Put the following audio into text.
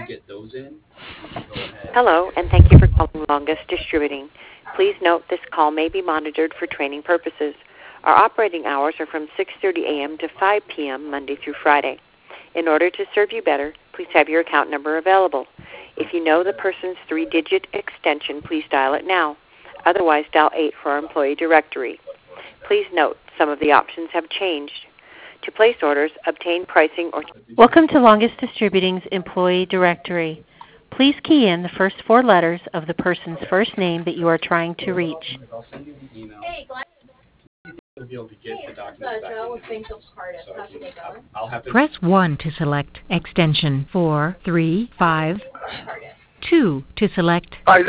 Hello, and thank you for calling Longest Distributing. Please note this call may be monitored for training purposes. Our operating hours are from 6:30 a.m. to 5 p.m. Monday through Friday. In order to serve you better, please have your account number available. If you know the person's 3-digit extension, please dial it now. Otherwise, dial 8 for our employee directory. Please note some of the options have changed. To place orders, obtain pricing, or... Welcome to Longest Distributing's employee directory. Please key in the first 4 letters of the person's first name that you are trying to reach. Press 1 to select extension 435, 2 to select